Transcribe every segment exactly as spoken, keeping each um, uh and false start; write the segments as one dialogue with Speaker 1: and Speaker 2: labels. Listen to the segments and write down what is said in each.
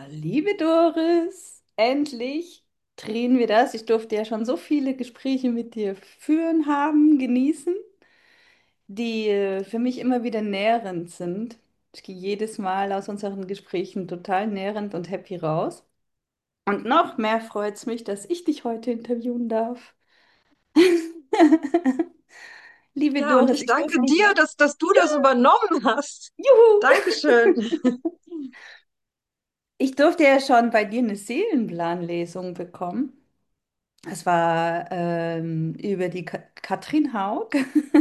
Speaker 1: Liebe Doris, endlich drehen wir das. Ich durfte ja schon so viele Gespräche mit dir führen, haben, genießen, die äh, für mich immer wieder nährend sind. Ich gehe jedes Mal aus unseren Gesprächen total nährend und happy raus. Und noch mehr freut es mich, dass ich dich heute interviewen darf. Liebe
Speaker 2: Ja, und
Speaker 1: Doris,
Speaker 2: ich
Speaker 1: ich
Speaker 2: danke
Speaker 1: durfte,
Speaker 2: dir, dass, dass du das übernommen hast.
Speaker 1: juhu!
Speaker 2: Dankeschön.
Speaker 1: Ich durfte ja schon bei dir eine Seelenplanlesung bekommen. Es war ähm, über die Ka Katrin Haug.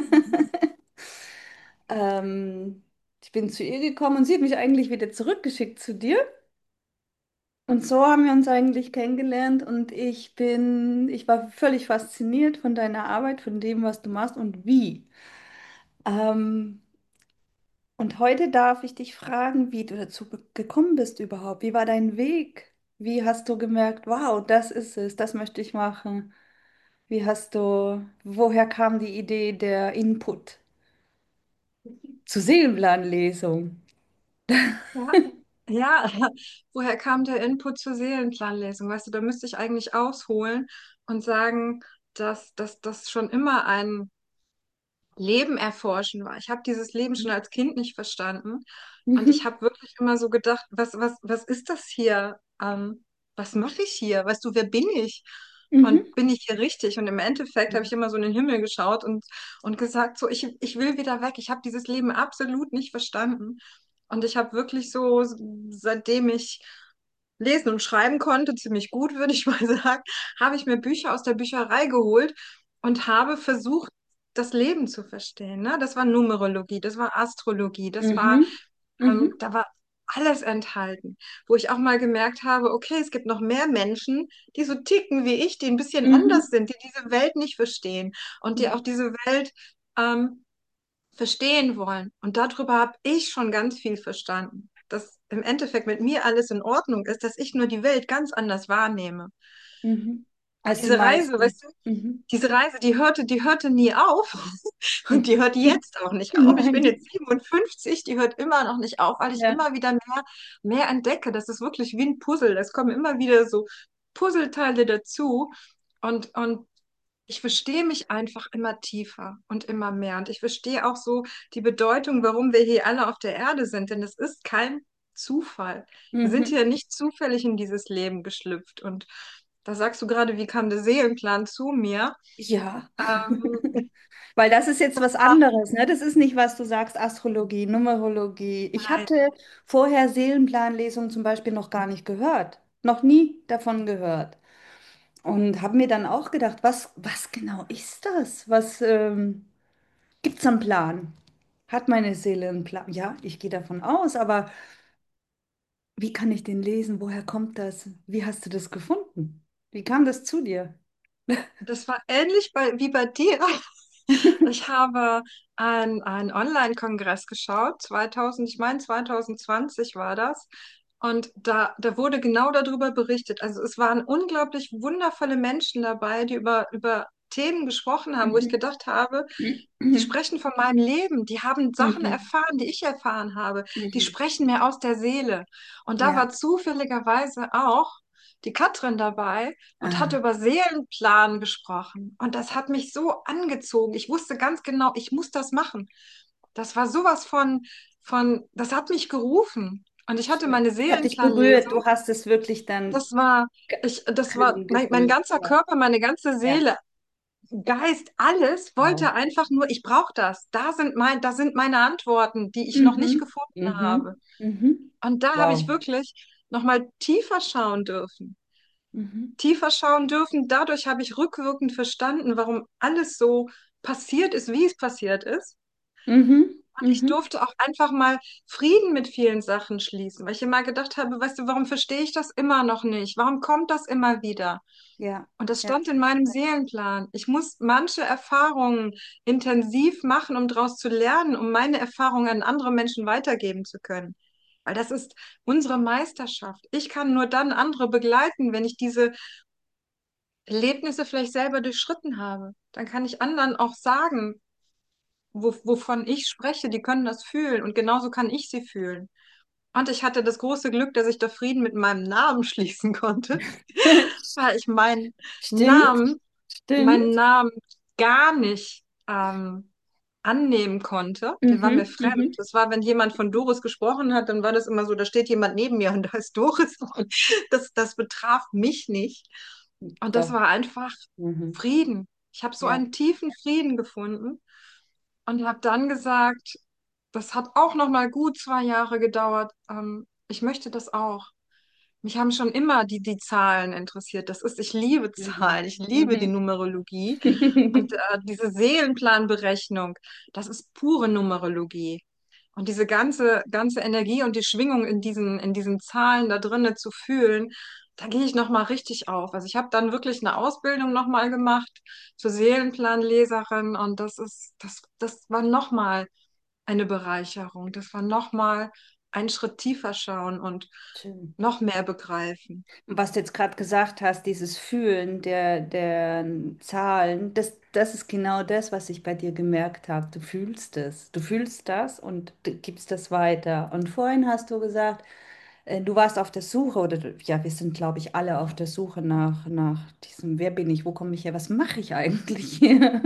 Speaker 1: ähm, Ich bin zu ihr gekommen und sie hat mich eigentlich wieder zurückgeschickt zu dir. Und so haben wir uns eigentlich kennengelernt und ich bin, ich war völlig fasziniert von deiner Arbeit, von dem, was du machst und wie. Ähm, und heute darf ich dich fragen, wie du dazu ge- gekommen bist überhaupt. Wie war dein Weg? Wie hast du gemerkt, wow, das ist es, das möchte ich machen? Wie hast du, woher kam die Idee, der Input zur Seelenplanlesung?
Speaker 2: Ja, ja, woher kam der Input zur Seelenplanlesung? Weißt du, da müsste ich eigentlich ausholen und sagen, dass dass das schon immer ein Leben erforschen war. Ich habe dieses Leben schon als Kind nicht verstanden und ich
Speaker 1: Mhm.
Speaker 2: habe wirklich immer so gedacht, was, was, was ist das hier? Ähm, was mache ich hier? Weißt du, wer bin ich?
Speaker 1: Mhm.
Speaker 2: Und bin ich hier richtig? Und im Endeffekt habe ich immer so in den Himmel geschaut und, und gesagt, so, ich, ich will wieder weg. Ich habe dieses Leben absolut nicht verstanden. Und ich habe wirklich so, seitdem ich lesen und schreiben konnte, ziemlich gut, würde ich mal sagen, habe ich mir Bücher aus der Bücherei geholt und habe versucht, das Leben zu verstehen. Ne? Das war Numerologie, das war Astrologie, das war,
Speaker 1: Mhm.
Speaker 2: ähm,
Speaker 1: Mhm.
Speaker 2: da war alles enthalten, wo ich auch mal gemerkt habe, okay, es gibt noch mehr Menschen, die so ticken wie ich, die ein bisschen anders
Speaker 1: Mhm.
Speaker 2: sind, die diese Welt nicht verstehen und die auch
Speaker 1: Mhm.
Speaker 2: diese Welt ähm, verstehen wollen. Und darüber habe ich schon ganz viel verstanden, dass im Endeffekt mit mir alles in Ordnung ist, dass ich nur die Welt ganz anders wahrnehme.
Speaker 1: Mhm.
Speaker 2: Und
Speaker 1: Als die
Speaker 2: diese Reise,
Speaker 1: meisten.
Speaker 2: weißt du,
Speaker 1: Mhm.
Speaker 2: diese Reise, die hörte, die hörte nie auf und die hört jetzt auch nicht auf. Ich bin
Speaker 1: Nein.
Speaker 2: jetzt siebenundfünfzig, die hört immer noch nicht auf, weil ich
Speaker 1: Ja.
Speaker 2: immer wieder mehr, mehr entdecke. Das ist wirklich wie ein Puzzle. Es kommen immer wieder so Puzzleteile dazu und, und ich verstehe mich einfach immer tiefer und immer mehr. Und ich verstehe auch so die Bedeutung, warum wir hier alle auf der Erde sind. Denn es ist kein Zufall. Wir sind
Speaker 1: Mhm.
Speaker 2: hier nicht zufällig in dieses Leben geschlüpft. Und da sagst du gerade, wie kam der Seelenplan zu mir?
Speaker 1: Ja.
Speaker 2: Ähm,
Speaker 1: Weil das ist jetzt
Speaker 2: das
Speaker 1: was
Speaker 2: war,
Speaker 1: anderes, ne? Das ist nicht, was du sagst, Astrologie, Numerologie. Ich
Speaker 2: nein,
Speaker 1: hatte vorher Seelenplanlesung zum Beispiel noch gar nicht gehört. Noch nie davon gehört. Und habe mir dann auch gedacht, was, was genau ist das? Was ähm, gibt es einen Plan? Hat meine Seele einen Plan? Ja, ich gehe davon aus, aber wie kann ich den lesen? Woher kommt das? Wie hast du das gefunden? Wie kam das zu dir?
Speaker 2: das war ähnlich bei, wie bei dir. Ich habe ein, einen Online-Kongress geschaut, zweitausend, ich meine zwanzig zwanzig war das. Und da, da wurde genau darüber berichtet. Also es waren unglaublich wundervolle Menschen dabei, die über, über Themen gesprochen haben, wo ich
Speaker 1: Mhm.
Speaker 2: gedacht habe, die
Speaker 1: Mhm.
Speaker 2: sprechen von meinem Leben, die haben Sachen
Speaker 1: Mhm.
Speaker 2: erfahren, die ich erfahren habe, die
Speaker 1: Mhm.
Speaker 2: sprechen mir aus der Seele. Und da
Speaker 1: Ja.
Speaker 2: war zufälligerweise auch die Katrin dabei und hat
Speaker 1: Ah.
Speaker 2: über Seelenplan gesprochen. Und das hat mich so angezogen. Ich wusste ganz genau, ich muss das machen. Das war sowas von, von, das hat mich gerufen. Und ich hatte
Speaker 1: Schön.
Speaker 2: meine
Speaker 1: Das hat dich berührt.
Speaker 2: Seelenplanlesung.
Speaker 1: Du hast es wirklich dann
Speaker 2: Das war, ich, das war
Speaker 1: drin
Speaker 2: mein, mein
Speaker 1: gefühlt.
Speaker 2: ganzer
Speaker 1: Ja.
Speaker 2: Körper, meine ganze
Speaker 1: Ja.
Speaker 2: Seele, Geist, alles wollte
Speaker 1: Wow.
Speaker 2: einfach nur, ich brauche das. Da sind mein, da sind meine Antworten, die ich noch nicht
Speaker 1: Mhm.
Speaker 2: gefunden habe.
Speaker 1: Mhm. Mhm.
Speaker 2: Und da habe ich
Speaker 1: Wow.
Speaker 2: wirklich nochmal tiefer schauen dürfen.
Speaker 1: Mhm.
Speaker 2: Tiefer schauen dürfen. Dadurch habe ich rückwirkend verstanden, warum alles so passiert ist, wie es passiert ist.
Speaker 1: Mhm.
Speaker 2: Und ich
Speaker 1: Mhm.
Speaker 2: durfte auch einfach mal Frieden mit vielen Sachen schließen, weil ich immer gedacht habe, weißt du, warum verstehe ich das immer noch nicht? Warum kommt das immer wieder?
Speaker 1: Ja.
Speaker 2: Und das
Speaker 1: Ja.
Speaker 2: stand in meinem Seelenplan. Ich muss manche Erfahrungen intensiv machen, um daraus zu lernen, um meine Erfahrungen an andere Menschen weitergeben zu können. Weil das ist unsere Meisterschaft. Ich kann nur dann andere begleiten, wenn ich diese Erlebnisse vielleicht selber durchschritten habe. Dann kann ich anderen auch sagen, wo, wovon ich spreche, die können das fühlen und genauso kann ich sie fühlen. Und ich hatte das große Glück, dass ich da Frieden mit meinem Namen schließen konnte, weil ich meinen
Speaker 1: Stimmt,
Speaker 2: Namen, meinen
Speaker 1: stimmt.
Speaker 2: Namen gar nicht ähm, annehmen konnte. Der war mir
Speaker 1: Mhm,
Speaker 2: fremd.
Speaker 1: mhm.
Speaker 2: Das war, wenn jemand von Doris gesprochen hat, dann war das immer so, da steht jemand neben mir und da ist Doris. Und das, das betraf mich nicht. Und das
Speaker 1: Doch.
Speaker 2: war einfach
Speaker 1: Mhm.
Speaker 2: Frieden. Ich habe so
Speaker 1: Ja.
Speaker 2: einen tiefen Frieden gefunden und habe dann gesagt, das hat auch noch mal gut zwei Jahre gedauert. Ähm, ich möchte das auch. Mich haben schon immer die, die Zahlen interessiert. Das ist, ich liebe
Speaker 1: Mhm.
Speaker 2: Zahlen, ich liebe die
Speaker 1: Mhm.
Speaker 2: Numerologie. Und äh, diese Seelenplanberechnung, das ist pure Numerologie. Und diese ganze, ganze Energie und die Schwingung in diesen, in diesen Zahlen da drinnen zu fühlen, da gehe ich nochmal richtig auf. Also ich habe dann wirklich eine Ausbildung nochmal gemacht zur Seelenplanleserin und das ist, das, das war nochmal eine Bereicherung. Das war nochmal einen Schritt tiefer schauen und
Speaker 1: Schön.
Speaker 2: noch mehr begreifen.
Speaker 1: Und was du jetzt gerade gesagt hast, dieses Fühlen der, der Zahlen, das, das ist genau das, was ich bei dir gemerkt habe. Du fühlst es. Du fühlst das und du gibst das weiter. Und vorhin hast du gesagt, äh, du warst auf der Suche, oder du, ja, wir sind, glaube ich, alle auf der Suche nach, nach diesem, wer bin ich, wo komme ich her, was mache ich eigentlich hier?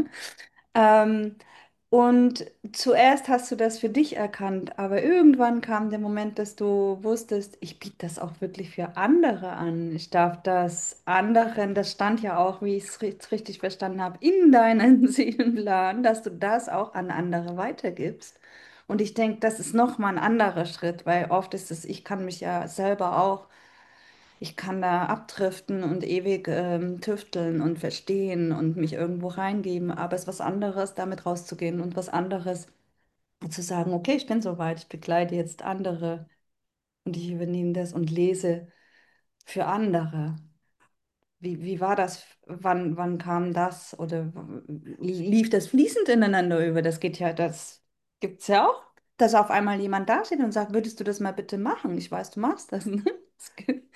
Speaker 1: Ähm, und zuerst hast du das für dich erkannt, aber irgendwann kam der Moment, dass du wusstest, ich biete das auch wirklich für andere an. Ich darf das anderen, das stand ja auch, wie ich es ri- richtig verstanden habe, in deinem Seelenplan, dass du das auch an andere weitergibst. Und ich denke, das ist nochmal ein anderer Schritt, weil oft ist es, ich kann mich ja selber auch, ich kann da abdriften und ewig ähm, tüfteln und verstehen und mich irgendwo reingeben, aber es ist was anderes, damit rauszugehen und was anderes zu sagen, okay, ich bin soweit, ich begleite jetzt andere und ich übernehme das und lese für andere. Wie, wie war das? Wann, wann kam das? Oder lief das fließend ineinander über? Das geht ja, das gibt es ja auch, dass auf einmal jemand da steht und sagt, würdest du das mal bitte machen? Ich weiß, du machst das. Ne? Das geht-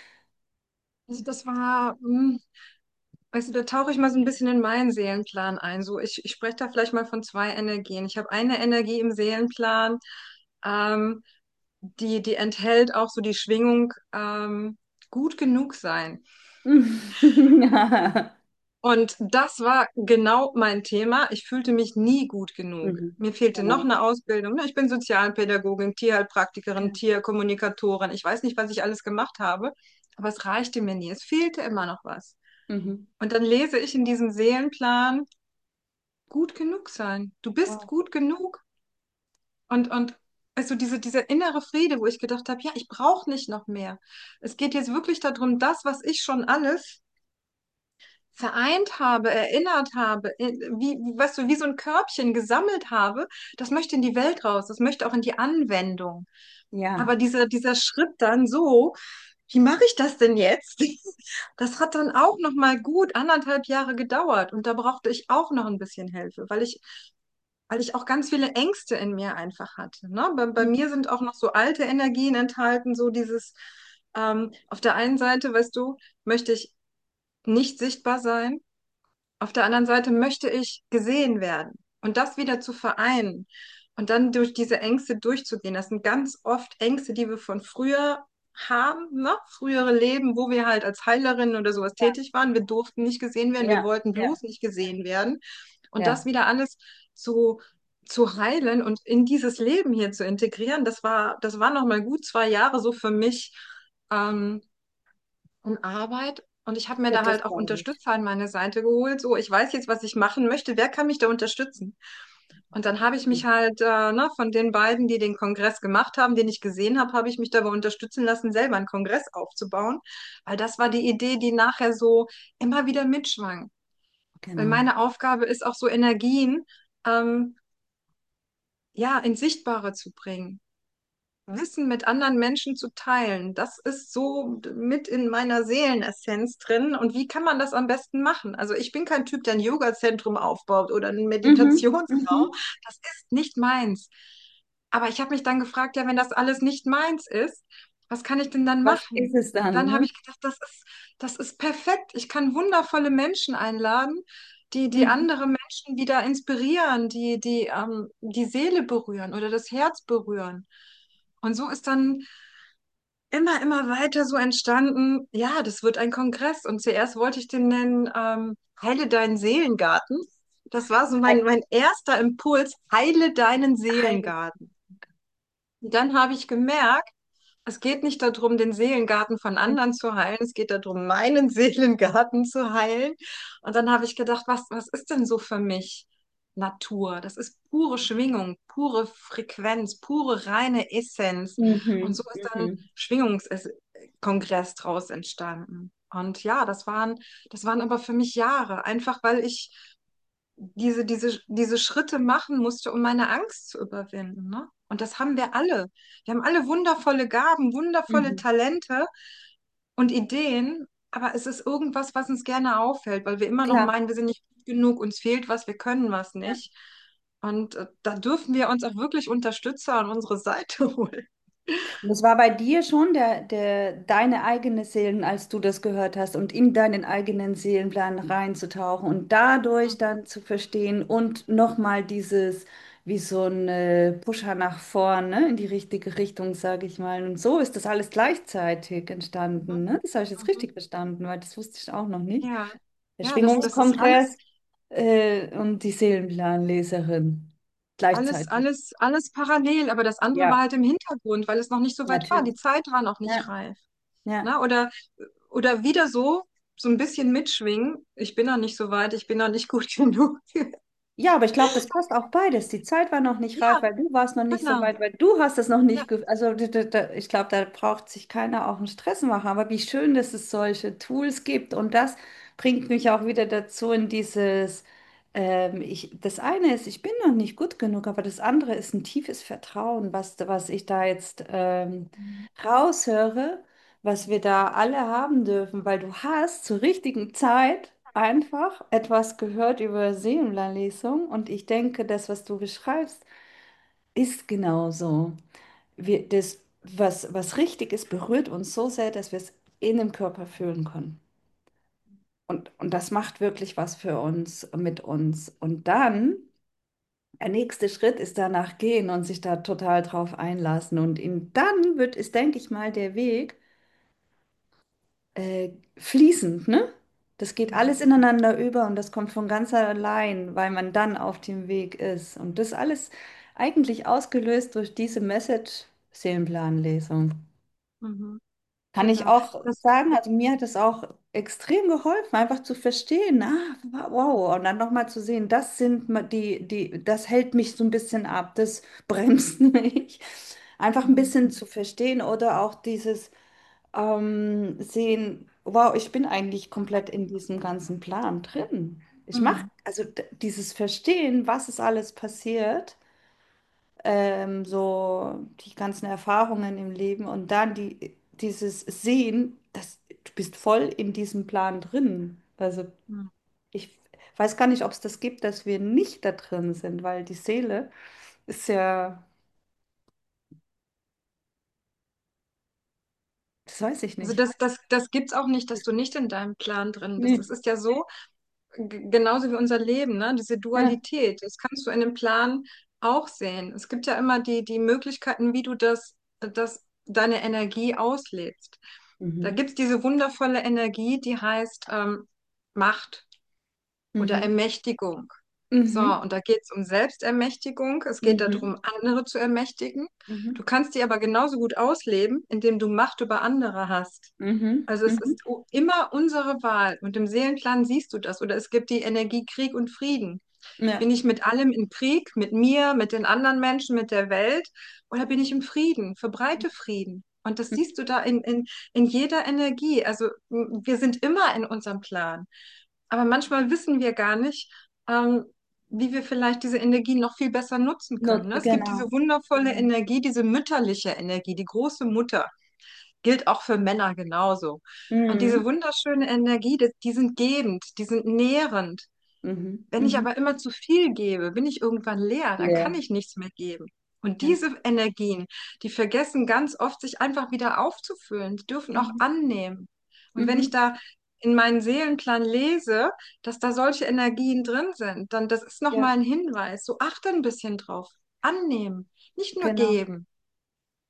Speaker 2: Also das war, hm, weißt du, da tauche ich mal so ein bisschen in meinen Seelenplan ein. So, ich, ich spreche da vielleicht mal von zwei Energien. Ich habe eine Energie im Seelenplan, ähm, die, die enthält auch so die Schwingung, ähm, gut genug sein.
Speaker 1: Ja.
Speaker 2: Und das war genau mein Thema. Ich fühlte mich nie gut genug.
Speaker 1: Mhm.
Speaker 2: Mir fehlte noch
Speaker 1: Genau.
Speaker 2: eine Ausbildung. Ne? Ich bin Sozialpädagogin, Tierheilpraktikerin,
Speaker 1: Genau.
Speaker 2: Tierkommunikatorin. Ich weiß nicht, was ich alles gemacht habe, aber es reichte mir nie. Es fehlte immer noch was.
Speaker 1: Mhm.
Speaker 2: Und dann lese ich in diesem Seelenplan, gut genug sein. Du bist
Speaker 1: Wow.
Speaker 2: gut genug. Und, und also diese, dieser innere Friede, wo ich gedacht habe, ja, ich brauche nicht noch mehr. Es geht jetzt wirklich darum, das, was ich schon alles vereint habe, erinnert habe, in- wie, wie, weißt du, wie so ein Körbchen gesammelt habe, das möchte in die Welt raus, das möchte auch in die Anwendung.
Speaker 1: Ja.
Speaker 2: Aber dieser, dieser Schritt dann so, wie mache ich das denn jetzt? Das hat dann auch noch mal gut anderthalb Jahre gedauert und da brauchte ich auch noch ein bisschen Hilfe, weil ich, weil ich auch ganz viele Ängste in mir einfach hatte. Ne? Bei, bei mir sind auch noch so alte Energien enthalten, so dieses, ähm, auf der einen Seite, weißt du, möchte ich nicht sichtbar sein. Auf der anderen Seite möchte ich gesehen werden und das wieder zu vereinen und dann durch diese Ängste durchzugehen. Das sind ganz oft Ängste, die wir von früher haben, ne? Frühere Leben, wo wir halt als Heilerinnen oder sowas
Speaker 1: Ja.
Speaker 2: tätig waren. Wir durften nicht gesehen werden, wir
Speaker 1: Ja.
Speaker 2: wollten
Speaker 1: Ja.
Speaker 2: bloß nicht gesehen werden. Und das
Speaker 1: Ja.
Speaker 2: wieder alles zu, zu heilen und in dieses Leben hier zu integrieren, das war, das war noch mal gut zwei Jahre so für mich. Ähm, und Arbeit. Und ich habe mir
Speaker 1: Ja,
Speaker 2: da
Speaker 1: das
Speaker 2: halt auch
Speaker 1: glaube ich.
Speaker 2: Unterstützer an meine Seite geholt. So, ich weiß jetzt, was ich machen möchte. Wer kann mich da unterstützen? Und dann habe ich mich halt äh, ne, von den beiden, die den Kongress gemacht haben, den ich gesehen habe, habe ich mich dabei unterstützen lassen, selber einen Kongress aufzubauen. Weil das war die Idee, die nachher so immer wieder mitschwang. Weil
Speaker 1: Genau.
Speaker 2: meine Aufgabe ist auch so Energien ähm, ja, ins Sichtbare zu bringen. Wissen mit anderen Menschen zu teilen, das ist so mit in meiner Seelenessenz drin. Und wie kann man das am besten machen? Also ich bin kein Typ, der ein Yoga-Zentrum aufbaut oder einen
Speaker 1: Mhm.
Speaker 2: Meditationsraum.
Speaker 1: Mhm.
Speaker 2: Das ist nicht meins. Aber ich habe mich dann gefragt, ja, wenn das alles nicht meins ist, was kann ich denn dann
Speaker 1: Was ist
Speaker 2: machen?
Speaker 1: es
Speaker 2: Und
Speaker 1: dann,
Speaker 2: dann habe
Speaker 1: ne?
Speaker 2: ich gedacht, das ist, das ist perfekt. Ich kann wundervolle Menschen einladen, die, die
Speaker 1: Mhm.
Speaker 2: andere Menschen wieder inspirieren, die, die ähm, die Seele berühren oder das Herz berühren. Und so ist dann immer, immer weiter so entstanden, ja, das wird ein Kongress. Und zuerst wollte ich den nennen, ähm, Heile deinen Seelengarten. Das war so mein, mein erster Impuls, heile deinen
Speaker 1: Heil.
Speaker 2: Seelengarten. Und dann habe ich gemerkt, es geht nicht darum, den Seelengarten von anderen zu heilen, es geht darum, meinen Seelengarten zu heilen. Und dann habe ich gedacht, was, was ist denn so für mich Natur? Das ist pure Schwingung, pure Frequenz, pure reine Essenz. Und
Speaker 1: Mhm.
Speaker 2: so ist dann
Speaker 1: Mhm.
Speaker 2: Schwingungskongress draus entstanden. Und ja, das waren, das waren aber für mich Jahre, einfach weil ich diese, diese, diese Schritte machen musste, um meine Angst zu überwinden, ne? Und das haben wir alle. Wir haben alle wundervolle Gaben, wundervolle
Speaker 1: Mhm.
Speaker 2: Talente und Ideen, aber es ist irgendwas, was uns gerne auffällt, weil wir immer noch
Speaker 1: Klar.
Speaker 2: meinen, wir sind nicht gut genug, uns fehlt was, wir können was
Speaker 1: Ja.
Speaker 2: nicht. Und äh, da dürfen wir uns auch wirklich Unterstützer an unsere Seite holen.
Speaker 1: Und es war bei dir schon der, der, deine eigene Seelen, als du das gehört hast und in deinen eigenen Seelenplan reinzutauchen und dadurch dann zu verstehen und nochmal dieses, wie so ein äh, Pusher nach vorne in die richtige Richtung, sage ich mal. Und so ist das alles gleichzeitig entstanden,
Speaker 2: Mhm.
Speaker 1: ne? Das habe ich jetzt
Speaker 2: Mhm.
Speaker 1: richtig verstanden, weil das wusste ich auch noch nicht.
Speaker 2: Ja,
Speaker 1: Der
Speaker 2: ja, das, das ist
Speaker 1: Schwingungskongress
Speaker 2: alles.
Speaker 1: äh, und die Seelenplanleserin
Speaker 2: Alles,
Speaker 1: gleichzeitig.
Speaker 2: alles, alles parallel, aber das andere war
Speaker 1: Ja,
Speaker 2: halt im Hintergrund, weil es noch nicht so weit war. Die
Speaker 1: natürlich.
Speaker 2: Zeit war noch nicht
Speaker 1: Ja,
Speaker 2: reif.
Speaker 1: ja.
Speaker 2: Ne? Oder, oder wieder so, so ein bisschen mitschwingen. Ich bin noch nicht so weit, ich bin noch nicht gut genug.
Speaker 1: Ja, aber ich glaube, das passt auch beides. Die Zeit war noch nicht reif,
Speaker 2: Ja,
Speaker 1: weil du warst noch nicht so
Speaker 2: genau.
Speaker 1: weit, weil du hast es noch
Speaker 2: Ja.
Speaker 1: nicht, ge also d- d- d- ich glaube, da braucht sich keiner auch einen Stress machen. Aber wie schön, dass es solche Tools gibt. Und das bringt mich auch wieder dazu in dieses, ähm, ich, das eine ist, ich bin noch nicht gut genug, aber das andere ist ein tiefes Vertrauen, was, was ich da jetzt ähm,
Speaker 2: Mhm.
Speaker 1: raushöre, was wir da alle haben dürfen, weil du hast zur richtigen Zeit einfach etwas gehört über Seelenlesung und ich denke, das, was du beschreibst, ist genauso. Wir, das, was, was richtig ist, berührt uns so sehr, dass wir es in dem Körper fühlen können. Und, und das macht wirklich was für uns, mit uns. Und dann, der nächste Schritt ist danach gehen und sich da total drauf einlassen. Und in, dann wird es, denke ich mal, der Weg äh, fließend, ne? Das geht alles
Speaker 2: Mhm.
Speaker 1: ineinander über und das kommt von ganz allein, weil man dann auf dem Weg ist. Und das alles eigentlich ausgelöst durch diese Message-Seelenplanlesung.
Speaker 2: Mhm.
Speaker 1: Kann ich
Speaker 2: Genau.
Speaker 1: auch
Speaker 2: Das,
Speaker 1: sagen, also mir hat es auch extrem geholfen, einfach zu verstehen, ah, wow, und dann nochmal zu sehen, das sind ma- die, die, das hält mich so ein bisschen ab, das bremst mich. Einfach ein
Speaker 2: mhm.
Speaker 1: bisschen zu verstehen oder auch dieses ähm, sehen, wow, ich bin eigentlich komplett in diesem ganzen Plan drin. Ich mache,
Speaker 2: Mhm.
Speaker 1: also d- dieses Verstehen, was ist alles passiert, ähm, so die ganzen Erfahrungen im Leben und dann die, dieses Sehen, dass du bist voll in diesem Plan drin. Also
Speaker 2: Mhm.
Speaker 1: ich weiß gar nicht, ob es das gibt, dass wir nicht da drin sind, weil die Seele ist ja, das weiß ich
Speaker 2: Also
Speaker 1: nicht.
Speaker 2: das, das, das gibt's auch nicht, dass du nicht in deinem Plan drin bist.
Speaker 1: Nee.
Speaker 2: Das ist ja so, g- genauso wie unser Leben, ne? Diese
Speaker 1: Ja.
Speaker 2: Dualität. Das kannst du in dem Plan auch sehen. Es gibt ja immer die, die Möglichkeiten, wie du das, das, deine Energie auslebst. Da
Speaker 1: Mhm.
Speaker 2: gibt's diese wundervolle Energie, die heißt ähm, Macht oder
Speaker 1: Mhm.
Speaker 2: Ermächtigung. So,
Speaker 1: Mhm.
Speaker 2: und da geht es um Selbstermächtigung. Es geht
Speaker 1: Mhm.
Speaker 2: darum, andere zu ermächtigen.
Speaker 1: Mhm.
Speaker 2: Du kannst die aber genauso gut ausleben, indem du Macht über andere hast.
Speaker 1: Mhm.
Speaker 2: Also es
Speaker 1: Mhm.
Speaker 2: ist o- immer unsere Wahl. Und im Seelenplan siehst du das. Oder es gibt die Energie Krieg und Frieden. Bin
Speaker 1: Ja.
Speaker 2: ich mit allem in Krieg, mit mir, mit den anderen Menschen, mit der Welt? Oder bin ich im Frieden? Verbreite Frieden. Und das siehst du da in, in, in jeder Energie. Also m, wir sind immer in unserem Plan. Aber manchmal wissen wir gar nicht, ähm, wie wir vielleicht diese Energie noch viel besser nutzen können.
Speaker 1: Not,
Speaker 2: Ne? Es gibt diese
Speaker 1: genau.
Speaker 2: wundervolle
Speaker 1: Genau.
Speaker 2: Energie, diese mütterliche Energie, die große Mutter gilt auch für Männer genauso. Und diese
Speaker 1: Mhm.
Speaker 2: wunderschöne Energie, die, die sind gebend, die sind nährend.
Speaker 1: Mhm.
Speaker 2: Wenn ich
Speaker 1: Mhm.
Speaker 2: aber immer zu viel gebe, bin ich irgendwann leer, dann kann
Speaker 1: Ja.
Speaker 2: ich nichts mehr geben. Und
Speaker 1: Ja.
Speaker 2: diese Energien, die vergessen ganz oft, sich einfach wieder aufzufüllen. Die dürfen auch
Speaker 1: Mhm.
Speaker 2: annehmen. Und wenn ich
Speaker 1: Mhm.
Speaker 2: da in meinen Seelenplan lese, dass da solche Energien drin sind, dann das ist
Speaker 1: Ja,
Speaker 2: nochmal ein Hinweis. So achte ein bisschen drauf. Annehmen, nicht nur
Speaker 1: genau.
Speaker 2: geben.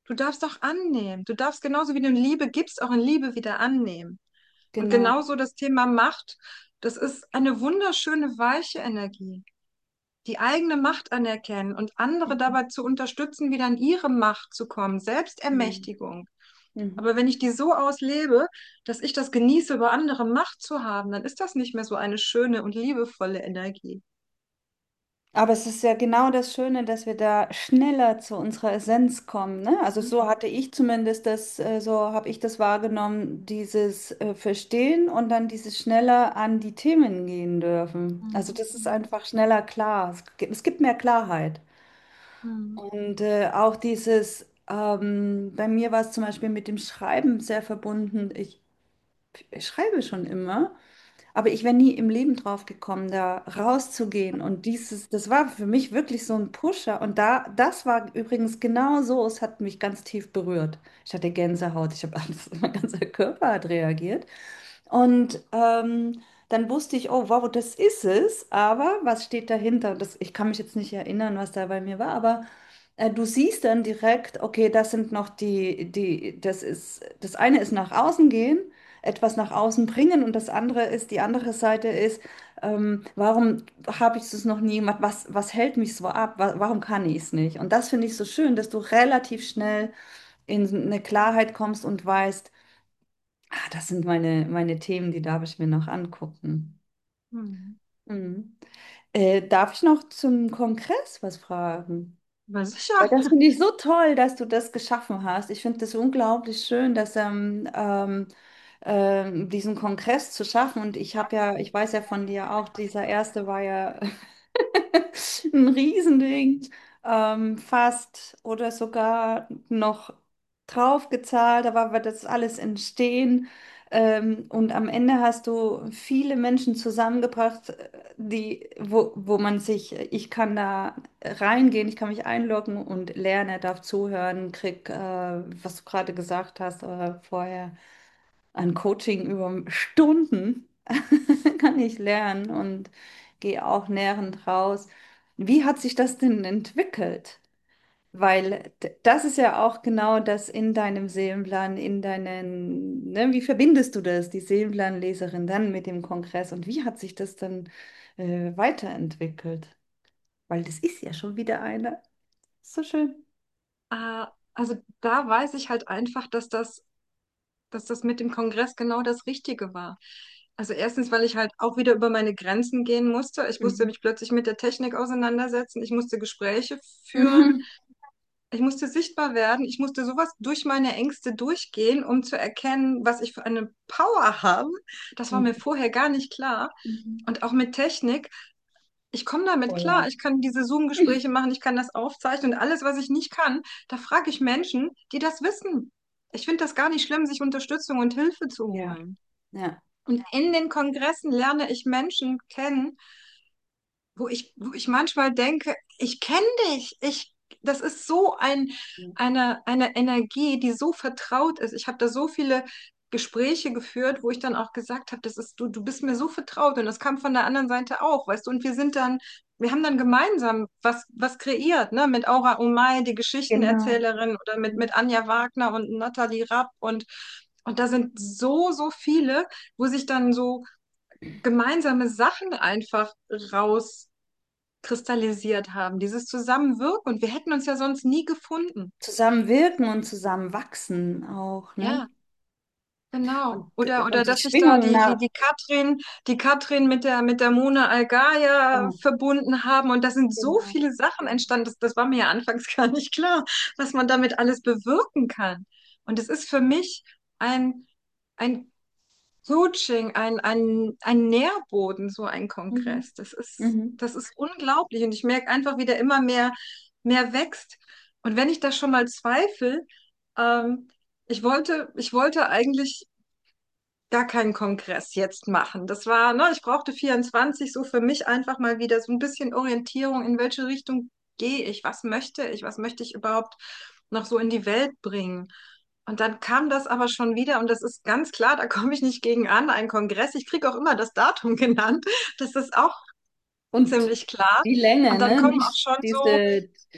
Speaker 2: Du darfst auch annehmen. Du darfst genauso wie du Liebe gibst, auch in Liebe wieder annehmen. Und
Speaker 1: Genau.
Speaker 2: genauso das Thema Macht, das ist eine wunderschöne, weiche Energie. Die eigene Macht anerkennen und andere dabei zu unterstützen, wieder in ihre Macht zu kommen.
Speaker 1: Mhm.
Speaker 2: Selbstermächtigung.
Speaker 1: Mhm.
Speaker 2: Aber wenn ich die so auslebe, dass ich das genieße, über andere Macht zu haben, dann ist das nicht mehr so eine schöne und liebevolle Energie.
Speaker 1: Aber es ist ja genau das Schöne, dass wir da schneller zu unserer Essenz kommen, ne? Also so hatte ich zumindest das, äh, so habe ich das wahrgenommen, dieses äh, Verstehen und dann dieses schneller an die Themen gehen dürfen. Also
Speaker 2: Mhm.
Speaker 1: das ist einfach schneller klar. Es gibt, es gibt mehr Klarheit.
Speaker 2: Mhm.
Speaker 1: Und äh, auch dieses, ähm, bei mir war es zum Beispiel mit dem Schreiben sehr verbunden. Ich, ich schreibe schon immer. Aber ich wäre nie im Leben drauf gekommen, da rauszugehen. Und dieses, das war für mich wirklich so ein Pusher. Und da, das war übrigens genau so, es hat mich ganz tief berührt. Ich hatte Gänsehaut, ich habe alles, mein ganzer Körper hat reagiert. Und ähm, dann wusste ich, oh wow, das ist es. Aber was steht dahinter? Das, ich kann mich jetzt nicht erinnern, was da bei mir war, aber äh, du siehst dann direkt, okay, das sind noch die, die, das ist, das eine ist nach außen gehen, etwas nach außen bringen und das andere ist, die andere Seite ist, ähm, warum habe ich es noch nie gemacht? Was, was hält mich so ab? Wa- Warum kann ich es nicht? Und das finde ich so schön, dass du relativ schnell in eine Klarheit kommst und weißt, ah, das sind meine, meine Themen, die darf ich mir noch angucken.
Speaker 2: Mhm.
Speaker 1: Mhm. Äh, darf ich noch zum Kongress was fragen?
Speaker 2: Aber
Speaker 1: Weil
Speaker 2: sicher.
Speaker 1: das finde ich so toll, dass du das geschaffen hast. Ich finde das unglaublich schön, dass ähm, ähm, ähm, diesen Kongress zu schaffen. Und ich habe ja, ich weiß ja von dir auch, dieser erste war ja ein Riesending, ähm, fast oder sogar noch draufgezahlt, aber war das alles entstehen. Ähm, und am Ende hast du viele Menschen zusammengebracht, äh, die, wo, wo man sich, ich kann da reingehen, ich kann mich einloggen und lernen, er darf zuhören, krieg, äh, was du gerade gesagt hast, äh, vorher ein Coaching über Stunden kann ich lernen und gehe auch nähernd raus. Wie hat sich das denn entwickelt? Weil d- das ist ja auch genau das in deinem Seelenplan, in deinen, ne, wie verbindest du das, die Seelenplanleserin dann mit dem Kongress und wie hat sich das dann äh, weiterentwickelt? Weil das ist ja schon wieder eine. So schön.
Speaker 2: Äh, also da weiß ich halt einfach, dass das, dass das mit dem Kongress genau das Richtige war. Also erstens, weil ich halt auch wieder über meine Grenzen gehen musste. Ich musste
Speaker 1: Mhm.
Speaker 2: mich plötzlich mit der Technik auseinandersetzen. Ich musste Gespräche führen.
Speaker 1: Mhm.
Speaker 2: Ich musste sichtbar werden. Ich musste sowas durch meine Ängste durchgehen, um zu erkennen, was ich für eine Power habe. Das war mir
Speaker 1: Mhm.
Speaker 2: vorher gar nicht klar.
Speaker 1: Mhm.
Speaker 2: Und auch mit Technik. Ich komme damit
Speaker 1: Oh
Speaker 2: klar.
Speaker 1: ja.
Speaker 2: Ich kann diese Zoom-Gespräche machen. Ich kann das aufzeichnen. Und alles, was ich nicht kann, da frage ich Menschen, die das wissen. Ich finde das gar nicht schlimm, sich Unterstützung und Hilfe zu
Speaker 1: Ja,
Speaker 2: holen.
Speaker 1: ja.
Speaker 2: Und in den Kongressen lerne ich Menschen kennen, wo ich, wo ich manchmal denke, ich kenne dich. Ich, das ist so ein, eine, eine Energie, die so vertraut ist. Ich habe da so viele Gespräche geführt, wo ich dann auch gesagt habe, das ist, du, du bist mir so vertraut und das kam von der anderen Seite auch, weißt du, und wir sind dann, wir haben dann gemeinsam was, was kreiert, ne, mit Aura Omay, die
Speaker 1: Genau.
Speaker 2: Geschichtenerzählerin oder mit, mit Anja Wagner und Nathalie Rapp und, und da sind so, so viele, wo sich dann so gemeinsame Sachen einfach rauskristallisiert haben, dieses Zusammenwirken. Und wir hätten uns ja sonst nie gefunden.
Speaker 1: Zusammenwirken und zusammenwachsen auch, ne?
Speaker 2: Ja, genau.
Speaker 1: Und,
Speaker 2: Oder, oder
Speaker 1: und die
Speaker 2: dass sich da
Speaker 1: Schwingung
Speaker 2: die, die,
Speaker 1: nach.
Speaker 2: die Katrin, die Katrin mit der, mit der Mona Algaya
Speaker 1: Oh,
Speaker 2: verbunden haben. Und da sind so
Speaker 1: genau.
Speaker 2: viele Sachen entstanden. Das, das war mir ja anfangs gar nicht klar, was man damit alles bewirken kann. Und es ist für mich ein, ein Coaching, ein, ein, ein Nährboden, so ein
Speaker 1: Mhm.
Speaker 2: Kongress. Das ist,
Speaker 1: Mhm.
Speaker 2: das ist unglaublich. Und ich merke einfach, wie der immer mehr, mehr wächst. Und wenn ich da schon mal zweifle, ähm, ich wollte, ich wollte eigentlich gar keinen Kongress jetzt machen. Das war, ne, ich brauchte vierundzwanzig so für mich einfach mal wieder so ein bisschen Orientierung, in welche Richtung gehe ich, was möchte ich, was möchte ich überhaupt noch so in die Welt bringen. Und dann kam das aber schon wieder, und das ist ganz klar, da komme ich nicht gegen an, ein Kongress. Ich kriege auch immer das Datum genannt. Das ist auch
Speaker 1: Und
Speaker 2: ziemlich klar.
Speaker 1: die Länge,
Speaker 2: Und dann
Speaker 1: ne?
Speaker 2: kommen auch
Speaker 1: Nicht
Speaker 2: schon so
Speaker 1: diese.
Speaker 2: die,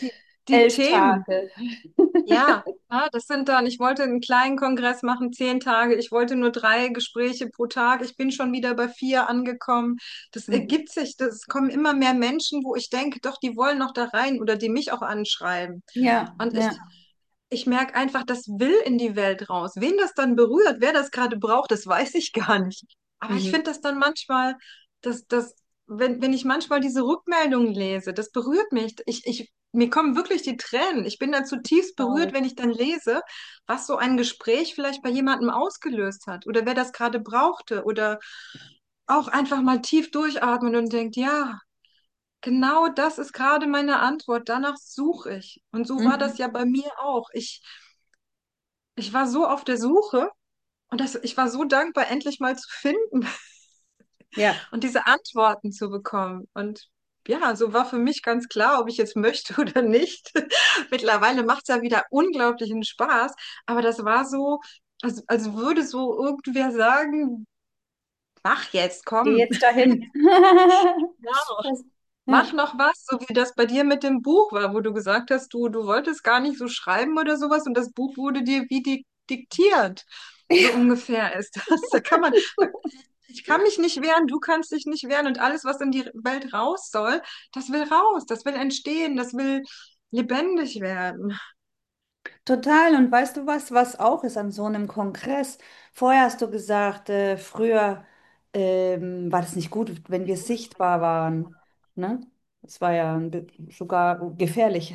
Speaker 2: die
Speaker 1: Elf
Speaker 2: Themen.
Speaker 1: Tage.
Speaker 2: Ja, ja, das sind dann, ich wollte einen kleinen Kongress machen, zehn Tage. Ich wollte nur drei Gespräche pro Tag. Ich bin schon wieder bei vier angekommen. Das
Speaker 1: Mhm.
Speaker 2: ergibt sich, das kommen immer mehr Menschen, wo ich denke, doch, die wollen noch da rein oder die mich auch anschreiben.
Speaker 1: Ja,
Speaker 2: Und ich,
Speaker 1: ja.
Speaker 2: ich merke einfach, das will in die Welt raus. Wen das dann berührt, wer das gerade braucht, das weiß ich gar nicht. Aber ich
Speaker 1: Mhm.
Speaker 2: finde das dann manchmal, dass das, wenn, wenn ich manchmal diese Rückmeldungen lese, das berührt mich. Ich, ich, mir kommen wirklich die Tränen. Ich bin dann zutiefst berührt,
Speaker 1: Toll.
Speaker 2: wenn ich dann lese, was so ein Gespräch vielleicht bei jemandem ausgelöst hat oder wer das gerade brauchte oder auch einfach mal tief durchatmen und denkt, ja, genau das ist gerade meine Antwort. Danach suche ich. Und so war das
Speaker 1: Mhm.
Speaker 2: ja bei mir auch. Ich, ich war so auf der Suche und das, ich war so dankbar, endlich mal zu finden
Speaker 1: Ja,
Speaker 2: und diese Antworten zu bekommen. Und ja, so war für mich ganz klar, ob ich jetzt möchte oder nicht. Mittlerweile macht es ja wieder unglaublichen Spaß, aber das war so, als, als würde so irgendwer sagen, mach jetzt,
Speaker 1: geh
Speaker 2: komm.
Speaker 1: jetzt dahin.
Speaker 2: Ja.
Speaker 1: Das,
Speaker 2: Mach
Speaker 1: ja.
Speaker 2: noch was, so wie das bei dir mit dem Buch war, wo du gesagt hast, du, du wolltest gar nicht so schreiben oder sowas und das Buch wurde dir wie di diktiert. So ungefähr ist das. Da kann man, ich kann mich nicht wehren, du kannst dich nicht wehren und alles, was in die Welt raus soll, das will raus, das will entstehen, das will lebendig werden.
Speaker 1: Total. Und weißt du was, was auch ist an so einem Kongress? Vorher hast du gesagt, äh, früher ähm, war das nicht gut, wenn wir sichtbar waren. Ne? Das war ja ein bi- sogar gefährlich.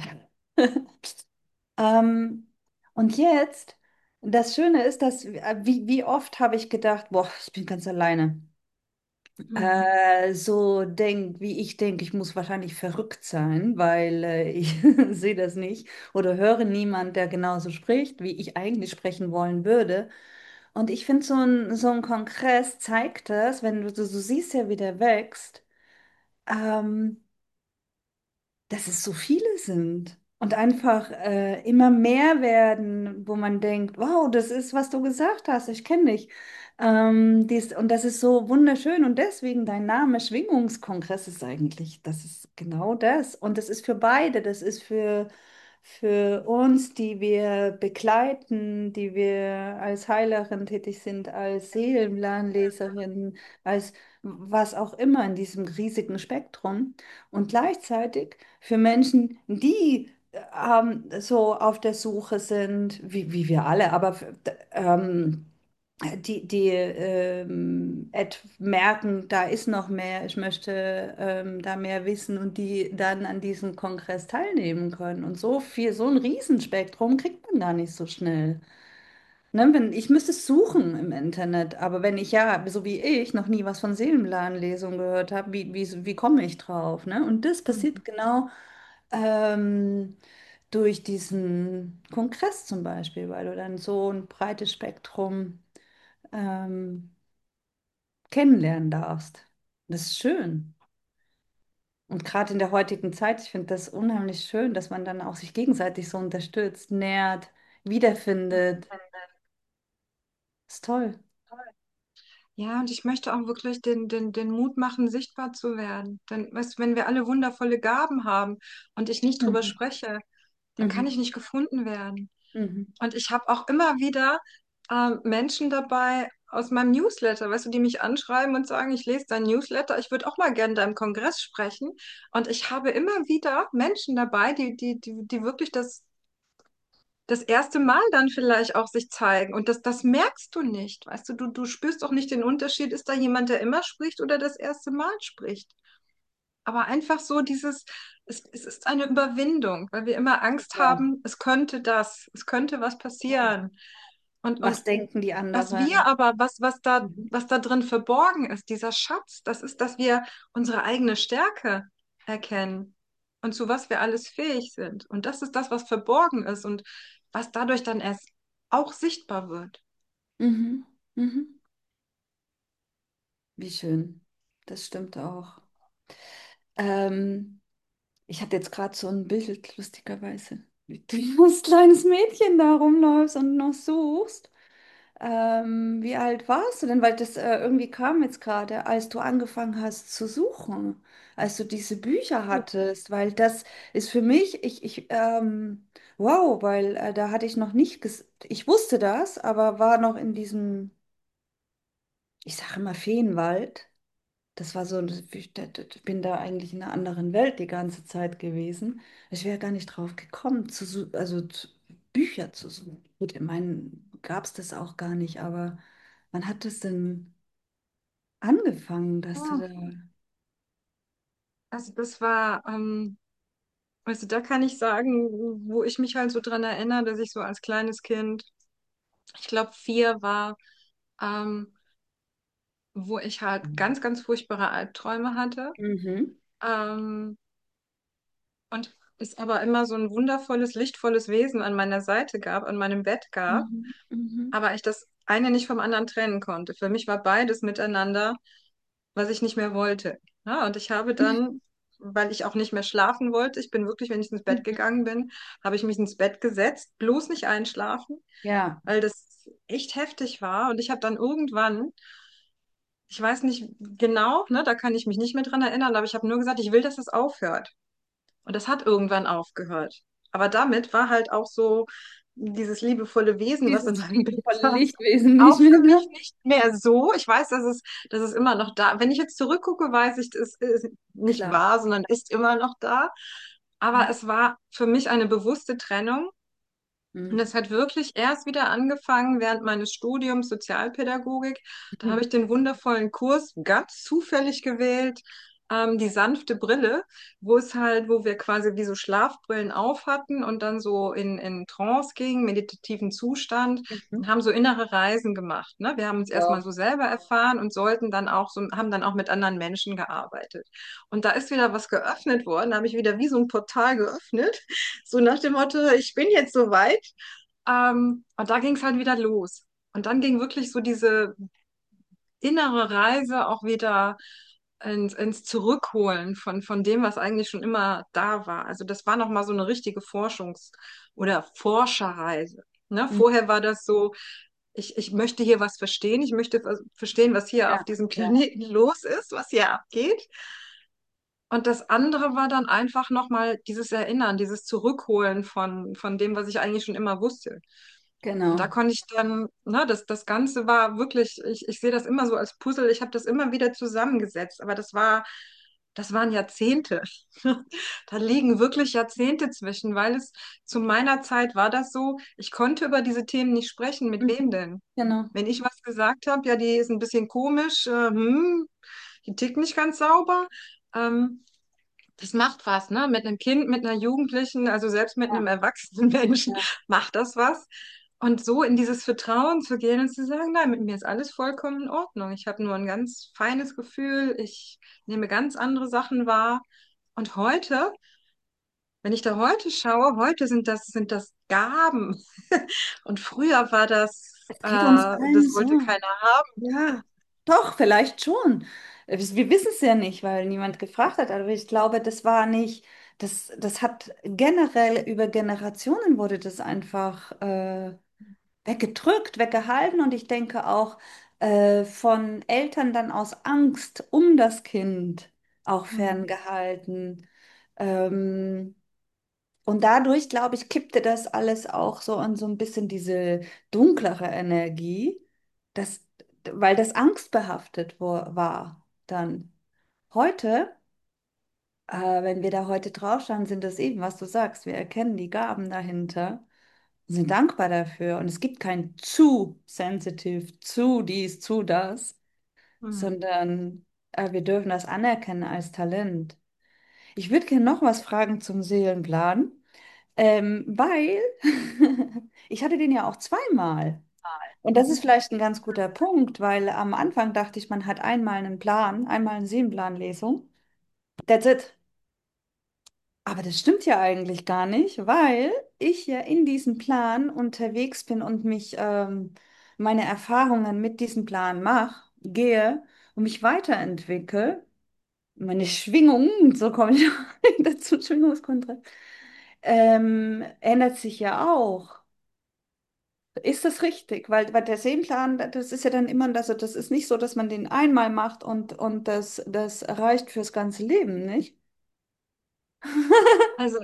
Speaker 1: Ähm, und jetzt, das Schöne ist, dass, äh, wie, wie oft habe ich gedacht, boah, ich bin ganz alleine.
Speaker 2: Mhm.
Speaker 1: Äh, so denk, wie ich denke, ich muss wahrscheinlich verrückt sein, weil äh, ich sehe das nicht oder höre niemand, der genauso spricht, wie ich eigentlich sprechen wollen würde. Und ich finde, so ein, so ein Kongress zeigt das, wenn du, du, du siehst ja, wie der wächst. Ähm, dass es so viele sind und einfach äh, immer mehr werden, wo man denkt, wow, das ist, was du gesagt hast, ich kenne dich. Ähm, dies, und das ist so wunderschön und deswegen dein Name Schwingungskongress ist eigentlich, das ist genau das. Und das ist für beide, das ist für, für uns, die wir begleiten, die wir als Heilerin tätig sind, als Seelenplanleserin, als was auch immer in diesem riesigen Spektrum. Und gleichzeitig für Menschen, die ähm, so auf der Suche sind, wie, wie wir alle, aber ähm, die, die ähm, et- merken, da ist noch mehr, ich möchte ähm, da mehr wissen und die dann an diesem Kongress teilnehmen können. Und so viel, so ein Riesenspektrum kriegt man gar nicht so schnell. Ne, wenn, ich müsste es suchen im Internet, aber wenn ich ja, so wie ich, noch nie was von Seelenplanlesung gehört habe, wie, wie, wie komme ich drauf? Ne? Und das passiert
Speaker 2: Mhm.
Speaker 1: genau ähm, durch diesen Kongress zum Beispiel, weil du dann so ein breites Spektrum ähm, kennenlernen darfst. Das ist schön. Und gerade in der heutigen Zeit, ich finde das unheimlich schön, dass man dann auch sich gegenseitig so unterstützt, nährt, wiederfindet. Ist toll.
Speaker 2: Ja, und ich möchte auch wirklich den, den, den Mut machen, sichtbar zu werden. Denn, weißt du, wenn wir alle wundervolle Gaben haben und ich nicht drüber
Speaker 1: Mhm.
Speaker 2: spreche, dann kann
Speaker 1: Mhm.
Speaker 2: ich nicht gefunden werden.
Speaker 1: Mhm.
Speaker 2: Und ich habe auch immer wieder ähm, Menschen dabei aus meinem Newsletter, weißt du, die mich anschreiben und sagen, ich lese dein Newsletter, ich würde auch mal gerne da im Kongress sprechen. Und ich habe immer wieder Menschen dabei, die, die, die, die wirklich das das erste Mal dann vielleicht auch sich zeigen. Und das, das merkst du nicht. Weißt du, du, du spürst auch nicht den Unterschied, ist da jemand, der immer spricht oder das erste Mal spricht. Aber einfach so dieses, es, es ist eine Überwindung, weil wir immer Angst
Speaker 1: Ja.
Speaker 2: haben, es könnte das, es könnte was
Speaker 1: Ja.
Speaker 2: passieren. Und,
Speaker 1: Was
Speaker 2: und
Speaker 1: denken die
Speaker 2: was wir
Speaker 1: anderen?
Speaker 2: aber, was, was da,
Speaker 1: Mhm.
Speaker 2: was da drin verborgen ist, dieser Schatz, das ist, dass wir unsere eigene Stärke erkennen und zu was wir alles fähig sind. Und das ist das, was verborgen ist und was dadurch dann erst auch sichtbar wird.
Speaker 1: Mhm. Mhm. Wie schön. Das stimmt auch. Ähm, ich hatte jetzt gerade so ein Bild, lustigerweise, wie du als kleines Mädchen da rumläufst und noch suchst. Ähm, wie alt warst du denn? Weil das äh, irgendwie kam jetzt gerade, als du angefangen hast zu suchen, als du diese Bücher hattest, weil das ist für mich, ich, ich, ähm, wow, weil äh, da hatte ich noch nicht, ges ich wusste das, aber war noch in diesem, ich sage immer Feenwald. Das war so, ich bin da eigentlich in einer anderen Welt die ganze Zeit gewesen. Ich wäre gar nicht drauf gekommen, zu, su- also zu, Bücher zu suchen. Gut, ich meine, gab es das auch gar nicht, aber wann hat das denn angefangen, dass du
Speaker 2: Ja,
Speaker 1: da.
Speaker 2: also das war, ähm, also da kann ich sagen, wo ich mich halt so dran erinnere, dass ich so als kleines Kind, ich glaube vier war, ähm, wo ich halt ganz, ganz furchtbare Albträume hatte.
Speaker 1: Mhm.
Speaker 2: Ähm, und es aber immer so ein wundervolles, lichtvolles Wesen an meiner Seite gab, an meinem Bett gab,
Speaker 1: Mhm. Mhm.
Speaker 2: aber ich das eine nicht vom anderen trennen konnte. Für mich war beides miteinander, was ich nicht mehr wollte. Ja, und ich habe dann, weil ich auch nicht mehr schlafen wollte, ich bin wirklich, wenn ich ins Bett
Speaker 1: Mhm.
Speaker 2: gegangen bin, habe ich mich ins Bett gesetzt, bloß nicht einschlafen,
Speaker 1: Ja.
Speaker 2: weil das echt heftig war. Und ich habe dann irgendwann, ich weiß nicht genau, ne, da kann ich mich nicht mehr dran erinnern, aber ich habe nur gesagt, ich will, dass es aufhört. Und das hat irgendwann aufgehört. Aber damit war halt auch so dieses liebevolle Wesen, was in
Speaker 1: Dieses
Speaker 2: meinem Bett
Speaker 1: liebevolle
Speaker 2: saß,
Speaker 1: Lichtwesen nicht
Speaker 2: auch
Speaker 1: mehr
Speaker 2: für
Speaker 1: da.
Speaker 2: mich nicht mehr so. Ich weiß, dass es, dass es immer noch da. Wenn ich jetzt zurückgucke, weiß ich, es ist nicht
Speaker 1: Klar.
Speaker 2: wahr, sondern ist immer noch da. Aber
Speaker 1: Ja.
Speaker 2: es war für mich eine bewusste Trennung. Und
Speaker 1: Mhm.
Speaker 2: das hat wirklich erst wieder angefangen während meines Studiums Sozialpädagogik. Da habe ich den wundervollen Kurs ganz zufällig gewählt, ähm, die sanfte Brille, wo es halt, wo wir quasi wie so Schlafbrillen auf hatten und dann so in, in Trance gingen, meditativen Zustand
Speaker 1: Mhm.
Speaker 2: und haben so innere Reisen gemacht. Ne? Wir haben uns erstmal
Speaker 1: Ja.
Speaker 2: so selber erfahren und sollten dann auch so, haben dann auch mit anderen Menschen gearbeitet. Und da ist wieder was geöffnet worden, da habe ich wieder wie so ein Portal geöffnet, so nach dem Motto, ich bin jetzt soweit. Ähm, und da ging es halt wieder los. Und dann ging wirklich so diese innere Reise auch wieder ins, ins Zurückholen von, von dem, was eigentlich schon immer da war. Also das war nochmal so eine richtige Forschungs- oder Forscherreise. Ne?
Speaker 1: Mhm.
Speaker 2: Vorher war das so, ich, ich möchte hier was verstehen, ich möchte ver- verstehen, was hier auf
Speaker 1: Ja.
Speaker 2: diesem
Speaker 1: Ja.
Speaker 2: Planeten los ist, was hier abgeht. Und das andere war dann einfach nochmal dieses Erinnern, dieses Zurückholen von, von dem, was ich eigentlich schon immer wusste. Und da
Speaker 1: Genau.
Speaker 2: konnte ich dann, ne, das, das Ganze war wirklich, ich, ich sehe das immer so als Puzzle, ich habe das immer wieder zusammengesetzt, aber das war, das waren Jahrzehnte. Da liegen wirklich Jahrzehnte zwischen, weil es zu meiner Zeit war das so, ich konnte über diese Themen nicht sprechen. Mit wem
Speaker 1: Mhm.
Speaker 2: denn?
Speaker 1: Genau.
Speaker 2: Wenn ich was gesagt habe, ja, die ist ein bisschen komisch, äh, hm, die tickt nicht ganz sauber. Ähm, Das macht was, ne? Mit einem Kind, mit einer Jugendlichen, also selbst mit
Speaker 1: Ja.
Speaker 2: einem erwachsenen Menschen
Speaker 1: Ja.
Speaker 2: macht das was. Und so in dieses Vertrauen zu gehen und zu sagen, nein, mit mir ist alles vollkommen in Ordnung. Ich habe nur ein ganz feines Gefühl, ich nehme ganz andere Sachen wahr. Und heute, wenn ich da heute schaue, heute sind das, sind das Gaben. Und früher war das,
Speaker 1: Es
Speaker 2: äh,
Speaker 1: geht uns allen
Speaker 2: das
Speaker 1: so.
Speaker 2: wollte keiner haben.
Speaker 1: Ja, doch, vielleicht schon. Äh, Wir wissen es ja nicht, weil niemand gefragt hat, aber ich glaube, das war nicht, das, das hat generell über Generationen wurde das einfach äh, weggedrückt, weggehalten und ich denke auch äh, von Eltern dann aus Angst um das Kind auch
Speaker 2: Hm.
Speaker 1: ferngehalten. Ähm, und dadurch, glaube ich, kippte das alles auch so an so ein bisschen diese dunklere Energie, das, weil das angstbehaftet wo, war dann. Heute, äh, wenn wir da heute draufschauen, sind das eben, was du sagst, wir erkennen die Gaben dahinter, sind dankbar dafür. Und es gibt kein zu sensitive, zu dies, zu das,
Speaker 2: Hm.
Speaker 1: sondern äh, wir dürfen das anerkennen als Talent. Ich würde gerne noch was fragen zum Seelenplan. Ähm, weil ich hatte den ja auch zweimal. Und das ist
Speaker 2: Mhm.
Speaker 1: vielleicht ein ganz guter Punkt, weil am Anfang dachte ich, man hat einmal einen Plan, einmal eine Seelenplanlesung. That's it. Aber das stimmt ja eigentlich gar nicht, weil ich ja in diesem Plan unterwegs bin und mich ähm, meine Erfahrungen mit diesem Plan mache, gehe und mich weiterentwickle. Meine Schwingung, so komme ich dazu, Schwingungskontrolle, ähm, ändert sich ja auch. Ist das richtig? Weil, weil der Seelenplan, das ist ja dann immer, also das ist nicht so, dass man den einmal macht und, und das, das reicht fürs ganze Leben, nicht?
Speaker 2: Also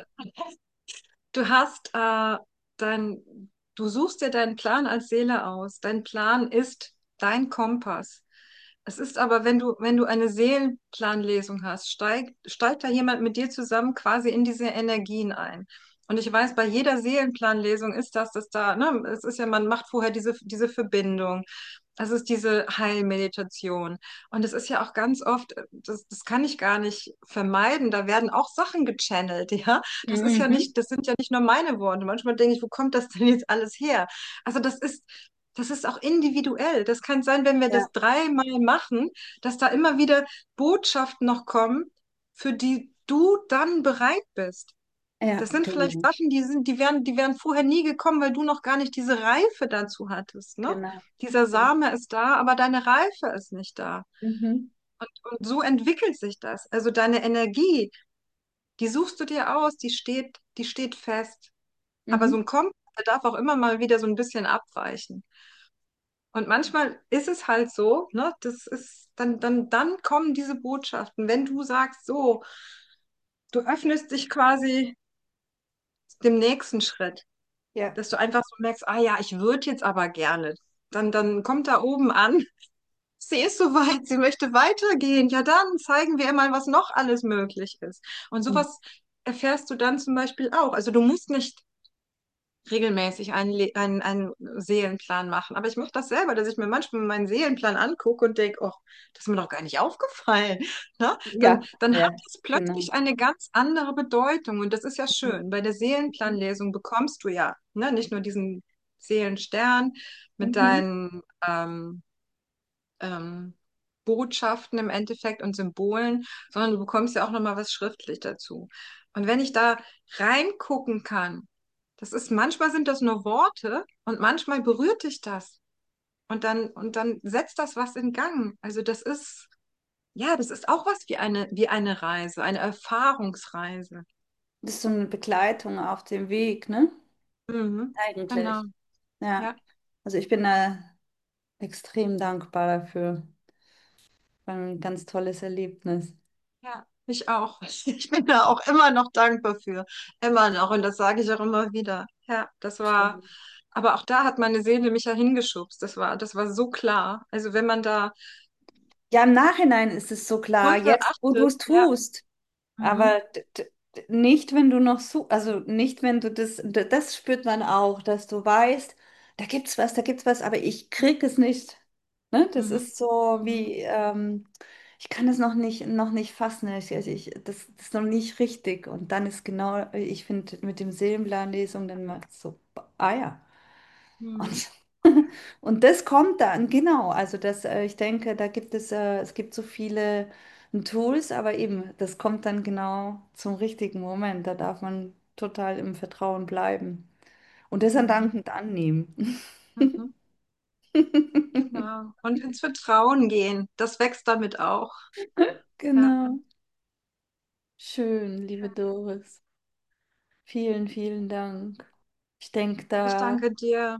Speaker 2: du hast äh, dein, du suchst dir deinen Plan als Seele aus. Dein Plan ist dein Kompass. Es ist aber, wenn du, wenn du eine Seelenplanlesung hast, steigt, steigt da jemand mit dir zusammen quasi in diese Energien ein. Und ich weiß, bei jeder Seelenplanlesung ist das, dass da, ne, es ist ja, man macht vorher diese, diese Verbindung. Das ist diese Heilmeditation. Und es ist ja auch ganz oft, äh, das, das kann ich gar nicht vermeiden, da werden auch Sachen gechannelt, ja. Das ist ja
Speaker 1: Mhm.
Speaker 2: nicht, das sind ja nicht nur meine Worte. Manchmal denke ich, wo kommt das denn jetzt alles her? Also das ist, das ist auch individuell. Das kann sein, wenn wir
Speaker 1: Ja,
Speaker 2: das dreimal machen, dass da immer wieder Botschaften noch kommen, für die du dann bereit bist.
Speaker 1: ja,
Speaker 2: Das sind vielleicht
Speaker 1: genau,
Speaker 2: Sachen, die sind, die wären, die wären vorher nie gekommen, weil du noch gar nicht diese Reife dazu hattest, ne?
Speaker 1: genau.
Speaker 2: Dieser Same ist da, aber deine Reife ist nicht da.
Speaker 1: Mhm.
Speaker 2: Und, und so entwickelt sich das. Also deine Energie, die suchst du dir aus, die steht, die steht fest. Aber so
Speaker 1: Mhm.
Speaker 2: ein Kompass, der darf auch immer mal wieder so ein bisschen abweichen. Und manchmal ist es halt so, ne, das ist, dann, dann, dann kommen diese Botschaften, wenn du sagst, so, du öffnest dich quasi dem nächsten Schritt,
Speaker 1: Ja.
Speaker 2: dass du einfach so merkst, ah ja, ich würde jetzt aber gerne. Dann, dann kommt da oben an, sie ist soweit, sie möchte weitergehen. Ja, dann zeigen wir ihr mal, was noch alles möglich ist. Und sowas erfährst du dann zum Beispiel auch. Also du musst nicht regelmäßig einen, Le- einen, einen Seelenplan machen. Aber ich mache das selber, dass ich mir manchmal meinen Seelenplan angucke und denke, oh, das ist mir doch gar nicht aufgefallen. Ne? Dann,
Speaker 1: Ja,
Speaker 2: dann hat
Speaker 1: ja,
Speaker 2: es
Speaker 1: genau.
Speaker 2: plötzlich eine ganz andere Bedeutung und das ist ja schön. Bei der Seelenplanlesung bekommst du ja, ne, nicht nur diesen Seelenstern mit
Speaker 1: Mhm.
Speaker 2: deinen ähm, ähm, Botschaften im Endeffekt und Symbolen, sondern du bekommst ja auch nochmal was schriftlich dazu. Und wenn ich da reingucken kann, das ist, manchmal sind das nur Worte und manchmal berührt dich das. Und dann, und dann setzt das was in Gang. Also das ist, ja, das ist auch was wie eine, wie eine Reise, eine Erfahrungsreise.
Speaker 1: Das ist so eine Begleitung auf dem Weg, ne?
Speaker 2: Mhm. Genau,
Speaker 1: Eigentlich. Ja.
Speaker 2: ja.
Speaker 1: Also ich bin da extrem dankbar dafür. War ein ganz tolles Erlebnis.
Speaker 2: Ja, ich auch. Ich bin da auch immer noch dankbar für. Immer noch. Und das sage ich auch immer wieder. Ja, das war,
Speaker 1: Schön.
Speaker 2: aber auch da hat meine Seele mich ja hingeschubst. Das war, das war so klar. Also wenn man da
Speaker 1: Ja, im Nachhinein ist es so klar,
Speaker 2: drunter
Speaker 1: jetzt wo du
Speaker 2: achtet,
Speaker 1: es
Speaker 2: ja.
Speaker 1: tust,
Speaker 2: Mhm.
Speaker 1: aber d- d- d- nicht, wenn du noch so, also nicht, wenn du das, d- das spürt man auch, dass du weißt, da gibt's was, da gibt's was, aber ich krieg es nicht. Ne? Das
Speaker 2: Mhm.
Speaker 1: ist so
Speaker 2: Mhm.
Speaker 1: wie, ähm, ich kann es noch nicht, noch nicht fassen. Ich, also ich, das, das ist noch nicht richtig. Und dann ist genau, ich finde, mit dem Seelenplanlesung, dann macht es so, ah ja.
Speaker 2: Mhm.
Speaker 1: Und, und das kommt dann, genau. Also das, äh, ich denke, da gibt es, äh, es gibt so viele Tools, aber eben, das kommt dann genau zum richtigen Moment. Da darf man total im Vertrauen bleiben und das dann
Speaker 2: Mhm.
Speaker 1: dankend annehmen.
Speaker 2: Mhm. Genau. Und ins Vertrauen gehen, das wächst damit auch. Ja.
Speaker 1: Genau. Schön, liebe Doris. Vielen, vielen Dank. Ich denke
Speaker 2: Ich
Speaker 1: da.
Speaker 2: danke dir.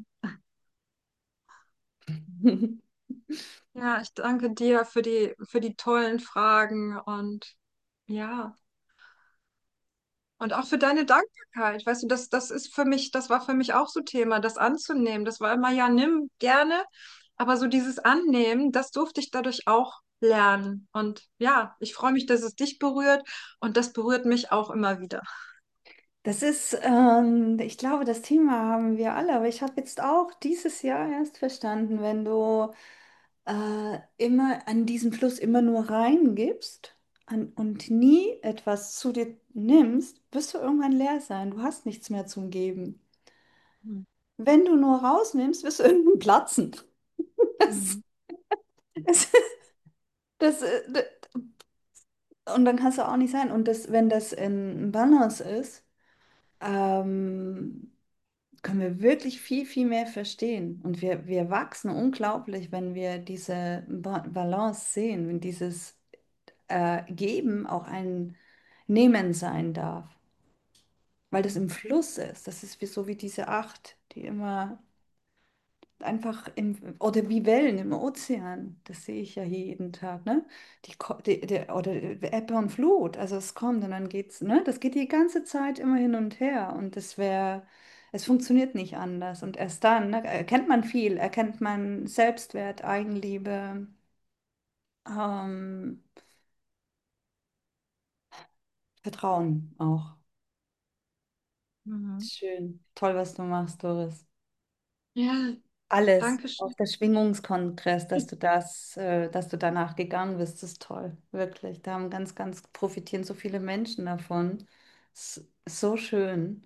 Speaker 2: Ja, ich danke dir für die, für die tollen Fragen und ja. Und auch für deine Dankbarkeit. Weißt du, das, das ist für mich, das war für mich auch so Thema, das anzunehmen. Das war immer, ja, nimm gerne. Aber so dieses Annehmen, das durfte ich dadurch auch lernen. Und ja, ich freue mich, dass es dich berührt und das berührt mich auch immer wieder.
Speaker 1: Das ist, ähm, ich glaube, das Thema haben wir alle, aber ich habe jetzt auch dieses Jahr erst verstanden, wenn du äh, immer an diesen Fluss immer nur reingibst an, und nie etwas zu dir nimmst, wirst du irgendwann leer sein. Du hast nichts mehr zum Geben.
Speaker 2: Mhm.
Speaker 1: Wenn du nur rausnimmst, wirst du irgendwann platzen. Das,
Speaker 2: Mhm.
Speaker 1: das, das, äh, und dann kannst du auch nicht sein. Und das, wenn das in Balance ist, ähm, können wir wirklich viel, viel mehr verstehen. Und wir, wir wachsen unglaublich, wenn wir diese Ba- Balance sehen, wenn dieses äh, Geben auch ein Nehmen sein darf, weil das im Fluss ist. Das ist wie, so wie diese Acht, die immer. einfach im, oder wie Wellen im Ozean, das sehe ich ja hier jeden Tag, ne? Die, ko- die, die, oder Ebbe und Flut, also es kommt und dann geht's, ne? Das geht die ganze Zeit immer hin und her und das wäre, es funktioniert nicht anders und erst dann, ne, erkennt man viel, erkennt man Selbstwert, Eigenliebe, ähm, Vertrauen auch.
Speaker 2: Mhm.
Speaker 1: Schön, toll, was du machst, Doris.
Speaker 2: Ja,
Speaker 1: Alles,
Speaker 2: danke
Speaker 1: auch
Speaker 2: schön.
Speaker 1: der Schwingungskongress, dass du das, äh, dass du danach gegangen bist, ist toll, wirklich. Da haben ganz, ganz profitieren so viele Menschen davon. S so schön.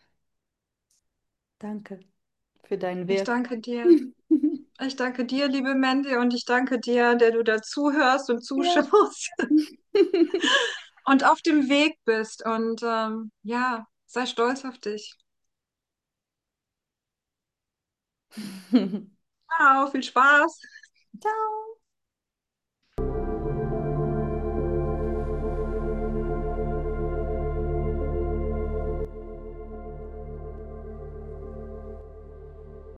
Speaker 1: Danke für deinen
Speaker 2: Ich
Speaker 1: Wert.
Speaker 2: danke dir. Ich danke dir, liebe Mandy, und ich danke dir, der du dazuhörst und
Speaker 1: Ja.
Speaker 2: zuschaust und auf dem Weg bist. Und ähm, ja, sei stolz auf dich. Ciao, viel Spaß.
Speaker 1: Ciao.